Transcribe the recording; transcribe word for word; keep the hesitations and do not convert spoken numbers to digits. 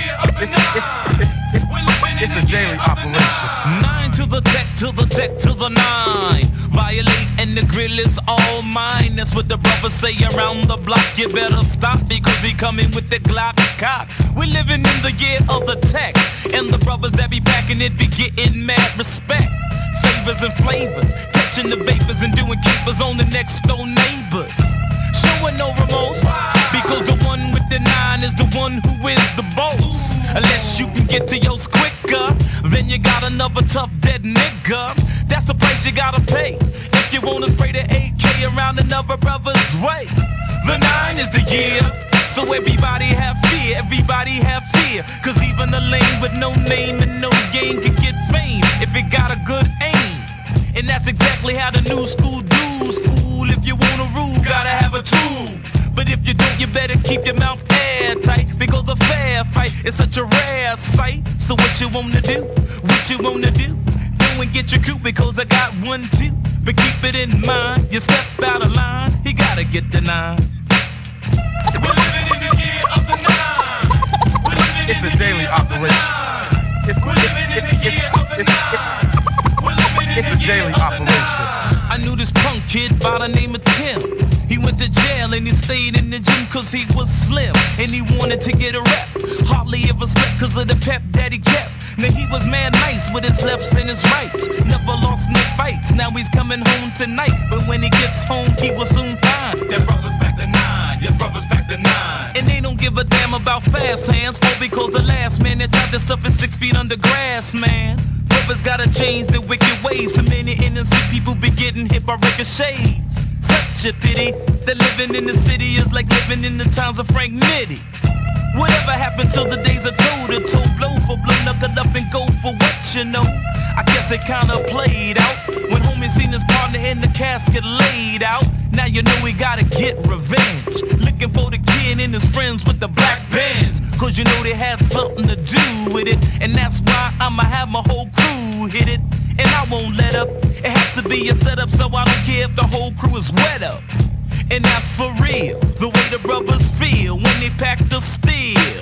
It's, it's, it's, it's, it's a daily operation. Nine to the tech, to the tech, to the nine. Violate and the grill is all mine. That's what the brothers say around the block. You better stop because he coming with the Glock cock. We're living in the year of the tech, and the brothers that be packing it be getting mad respect. Favors and flavors, catching the vapors and doing capers on the next door neighbors. Showing no remorse, because the one with the nine is the one who is the boss. Unless you can get to yours quicker, then you got another tough dead nigga. That's the price you gotta pay if you wanna spray the A K around another brother's way. The nine is the year, so everybody have fear, everybody have fear. Cause even a lame with no name and no game can get fame if it got a good aim. And that's exactly how the new school do's, fool. If you wanna rule, gotta have a tool. But if you don't, you better keep your mouth airtight, because a fair fight is such a rare sight. So what you wanna do? What you wanna do? Go and get your coup, because I got one too. But keep it in mind, you step out of line, you gotta get the nine. We're living in the year of the nine. We're living It's in a the daily year of the operation. nine. It's, We're living in the it's, year of the it's, nine. We're living in it's the a year daily of the operation. nine. I knew this punk kid by the name of Tim. He went to jail and he stayed in the gym cause he was slim, and he wanted to get a rep. Hardly ever slept cause of the pep that he kept. Now he was mad nice with his lefts and his rights. Never lost no fights, now he's coming home tonight. But when he gets home, he will soon find That brother's back to nine. Yes, brother's back to nine. and they don't give a damn about fast hands, all because the last man that tried this stuff is six feet under grass, man. Brothers gotta change their wicked ways. So many innocent people be getting hit by ricochets. Such a pity that living in the city is like living in the towns of Frank Nitty. Whatever happened to the days of toe to toe, blow for blow, knuckle up and go for what you know. I guess it kinda played out when homie seen his partner in the casket laid out. Now you know he gotta get revenge, looking for the kid and his friends with the black bands, cause you know they had something to do with it. And that's why I'ma have my whole crew hit it, and I won't let up. It has to be a setup, so I don't care if the whole crew is wet up. And that's for real, the way the brothers feel when they pack the steel.